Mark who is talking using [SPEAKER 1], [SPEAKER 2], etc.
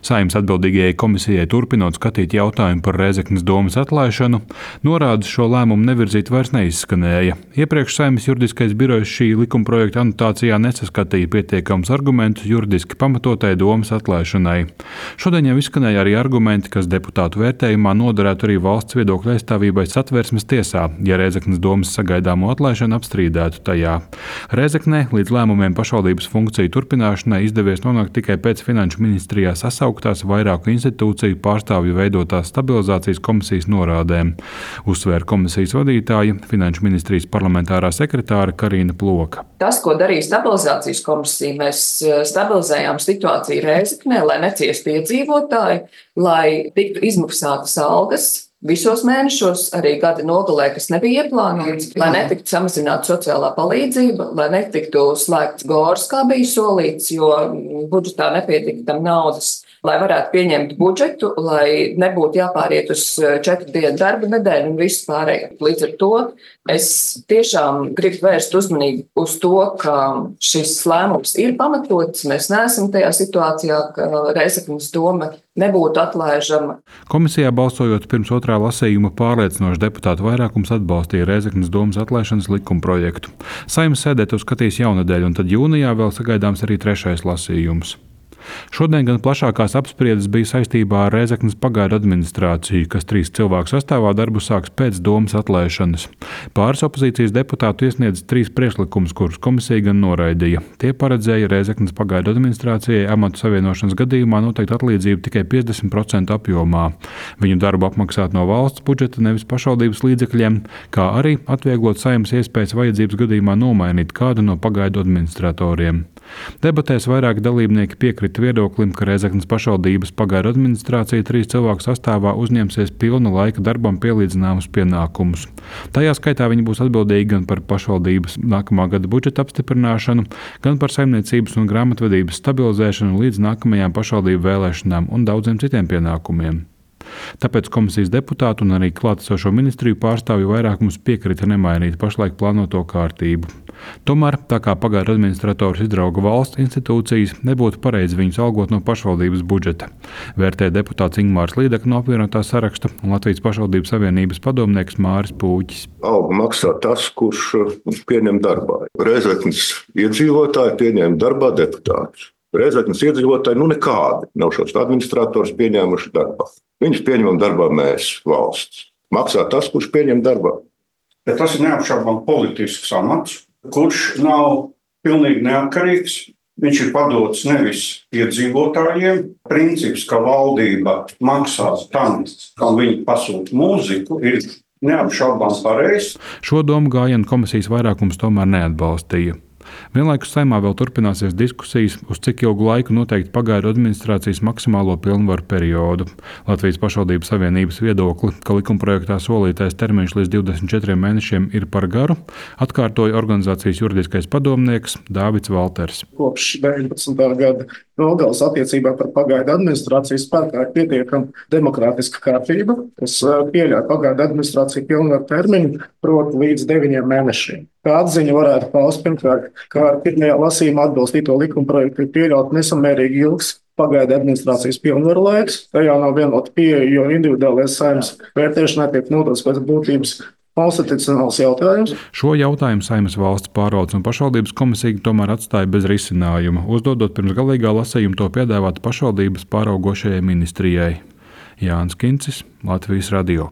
[SPEAKER 1] Saeimas atbildīgajai komisijai turpinot skatīt jautājumu par Rēzeknes domes atlaišanu, norādes šo lēmumu nevirzīt vairs neizskanēja. Iepriekš Saeimas juridiskais birojs šī likumprojekta anotācijā nesaskatīja pietiekams argumentus juridiski pamatotai domes atlaišanai. Šodien jau izskanēja arī argumenti, kas deputātu vērtējumā noderētu arī valsts viedokļa aizstāvībai Satversmes tiesā, ja Rēzeknes domes sagaidāmo atlaišanu apstrīdētu tajā. Rēzeknē līdz lēmumiem pašvaldības funkciju turpināšanai izdevies nonākt tikai pēc Finanšu ministrijā sasauktās vairāku institūciju pārstāvju veidotās stabilizācijas komisijas norādēm, uzsvēra komisijas vadītāja, Finanšu ministrijas parlamentārā sekretāre Karina Ploka.
[SPEAKER 2] Tas, ko darīja stabilizācijas komisija, mēs stabilizējām situāciju Rēzeknē, lai neciestu iedzīvotāji, lai tiktu izmaksātas algas visos mēnešos, arī gada nogalē, kas nebija ieplānots, lai netiktu samazināta sociālā palīdzība, lai netiktu slēgts gors, kā bija solīts, jo budžetā nepietika tam naudas, lai varētu pieņemt budžetu, lai nebūtu jāpāriet uz 4 dienu darba nedēļu un visu pārējo. Līdz ar to es tiešām gribu vērst uzmanību uz to, ka šis lēmums ir pamatots. Mēs neesam tajā situācijā, ka Rēzeknes doma nebūtu atlaižama.
[SPEAKER 1] Komisijā balsojot pirms otrā lasījuma pārliecinoši deputātu vairākums atbalstīja Rēzeknes domas atlaišanas likumprojektu. Saeimas sēdē to skatīs jaunedēļ, un tad jūnijā vēl sagaidāms arī 3. lasījums. Šodien gan plašākās apspriedes bija saistībā ar Rēzeknes pagaidu administrāciju, kas 3 cilvēku sastāvā darbu sāks pēc domas atlaišanas. Pāris opozīcijas deputātu iesniedz 3 priekšlikumus, kurus komisija gan noraidīja. Tie paredzēja Rēzeknes pagaidu administrācijai amatu savienošanas gadījumā noteikt atlīdzību tikai 50% apjomā. Viņu darbu apmaksāt no valsts budžeta, nevis pašvaldības līdzekļiem, kā arī atvieglot Saeimas iespējas vajadzības gadījumā nomainīt kādu no pagaidu administratoriem. Debatēs vairāki dalībnieki piekrita viedoklim, ka Rēzeknes pašvaldības pagaidu administrācija 3 cilvēku sastāvā uzņemsies pilna laika darbam pielīdzināmus pienākumus. Tajā skaitā viņi būs atbildīgi gan par pašvaldības nākamā gada budžeta apstiprināšanu, gan par saimniecības un grāmatvedības stabilizēšanu līdz nākamajām pašvaldību vēlēšanām un daudziem citiem pienākumiem. Tāpēc komisijas deputātu un arī klātesošo ministriju pārstāvju vairākums piekrita nemainīt pašlaik plānoto kārtību. Tomēr, tā kā pagaidu administrators izrauga valsts institūcijas, nebūtu pareizi viņus algot no pašvaldības budžeta, vērtē deputāts Ingmārs Līdeka no apvienotā saraksta un Latvijas pašvaldības savienības padomnieks Māris Pūķis.
[SPEAKER 3] Algu maksā tas, kurš pieņem darbā. Rēzeknes iedzīvotāji pieņem darbā deputātus. Rēzeknes iedzīvotāji nekādi nav šos administratorus pieņēmuši darbā. Viņus pieņemam darbā mēs, valsts. Maksā tas, kurš pieņem darbā.
[SPEAKER 4] Bet tas ir neapšaubām politisks amats, kurš nav pilnīgi neatkarīgs. Viņš ir padots nevis iedzīvotājiem. Princips, ka valdība maksās tam, kam viņi pasūta mūziku, ir neapšaubām pareizs.
[SPEAKER 1] Šo domu gājienu komisijas vairākums tomēr neatbalstīja. Vienlaikus Saeimā vēl turpināsies diskusijas, uz cik ilgu laiku noteikti pagaidu administrācijas maksimālo pilnvaru periodu. Latvijas pašvaldības savienības viedokli, ka likumprojektā solītais termiņš līdz 24 mēnešiem ir par garu, atkārtoja organizācijas juridiskais padomnieks Dāvids Valters.
[SPEAKER 5] Kopš 19. gada nogales attiecībā par pagaidu administrāciju spēkā ir pietiekama demokrātiska kārtība, kas pieļauj pagaidu administrāciju pilnvaru termiņu, proti līdz 9 mēnešiem. Kā atziņa varētu paust pirmkārt, kā ar pirmajā lasījumā atbalstīto likumprojektu ir pieļaut nesamērīgi ilgs pagaidu administrācijas pilnvaru laiks. Tajā nav vienota pieeja, jo individuālais Saeimas vērtēšanai tiek nodots pēc būtības konstitucionāls jautājums.
[SPEAKER 1] Šo jautājumu Saeimas valsts pārvaldes un pašvaldības komisija tomēr atstāja bez risinājuma, uzdodot pirms galīgā lasījuma to piedāvāt pašvaldības pāraugošajai ministrijai. Jānis Kincis, Latvijas radio.